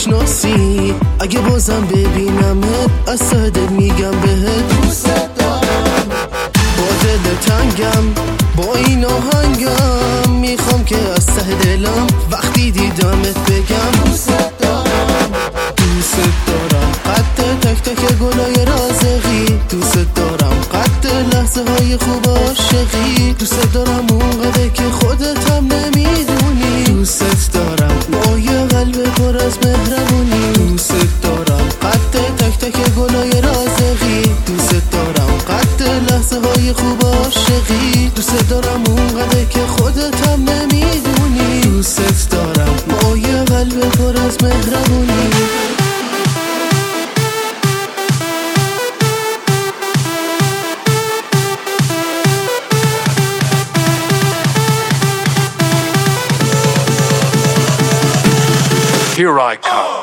نشناسی، اگه بازم ببینمت از ته دل میگم بهت دوست دارم. با دل تنگم با این آهنگم میخوام که از ته دلم وقتی دیدمت بگم دوست دارم. دوست دارم قد تک تک گلای رازقی، دوست دارم قد لحظه های خوب عاشقی، دوست دارم اونقدر که خودت هم نمیدونی. دوست دارم با یه قلب پر از مهربونی، دوست دارم قد تک تک گلای رازقی، دوست دارم قد لحظه های خوب عاشقی، دوست دارم اونقدر که خودت هم نمیدونی. دوست دارم با یه قلب پر از مهربونی. Here I come.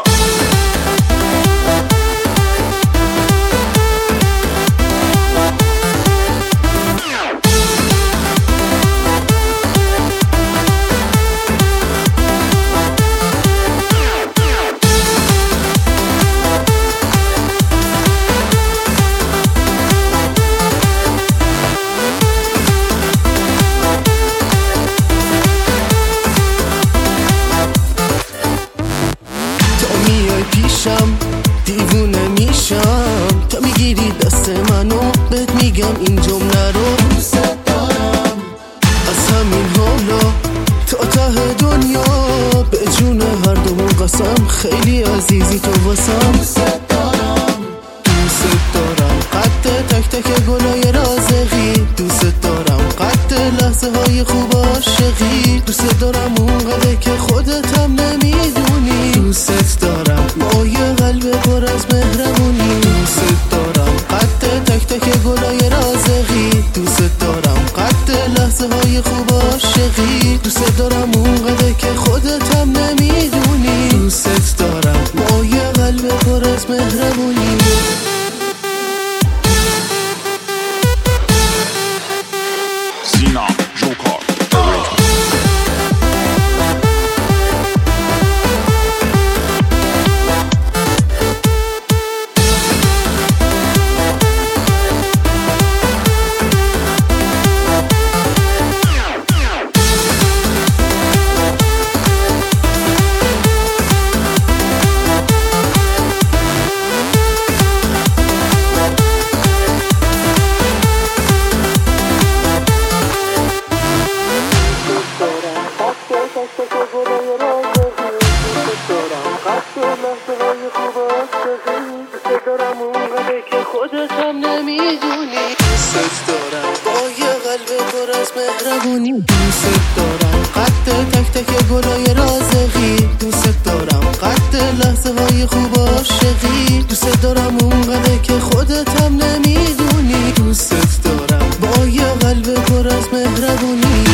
دیوونه میشم تا میگیری دست منو، بهت میگم این جمله رو دوست دارم. از همین حالا تا ته دنیا به جون هر دومون قسم، خیلی عزیزی تو واسم. دوست دارم دوست دارم قد تک تک گلای رازقی، دوست دارم قد لحظه های خوب عاشقی، دوست دارم اونقدر که خودت هم نمیدونی. دوست دارم با یه قلب پر از مهربونی، دوست دارم قد تک تک گلای رازقی، دوست دارم قد لحظه های خوب عاشقی، دوست دارم اونقدر که خودت هم نمیدونی. دوست دارم با یه قلب پر از مهربونی. Zina Joker. خودت هم نمیدونی. دوست دارم با یه قلب پر از مهربونی، دوست دارم قد تک تک گلای رازقی، دوست دارم قد لحظه های خوب عاشقی، دوست دارم اونقدر که خودت هم نمیدونی. دوست دارم با یه قلب پر از مهربونی.